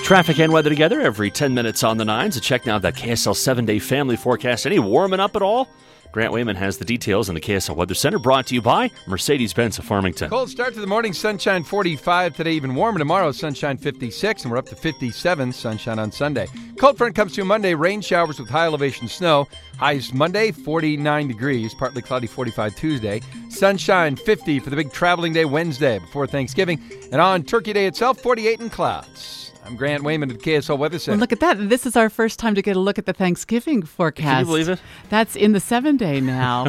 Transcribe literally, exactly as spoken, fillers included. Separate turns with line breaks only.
Traffic and weather together every ten minutes on the nines. A check now of that K S L seven-day family forecast. Any warming up at all? Grant Wayman has the details in the K S L Weather Center, brought to you by Mercedes-Benz of Farmington.
Cold start to the morning, sunshine forty-five today, even warmer tomorrow, sunshine fifty-six, and we're up to fifty-seven, sunshine on Sunday. Cold front comes through Monday, rain showers with high elevation snow. Highs Monday, forty-nine degrees, partly cloudy forty-five Tuesday. Sunshine fifty for the big traveling day Wednesday before Thanksgiving. And on Turkey Day itself, forty-eight in clouds. I'm Grant Wayman at the K S L Weather Center.
Well, look at that. This is our first time to get a look at the Thanksgiving forecast.
Can you believe it?
That's in the seven-day now.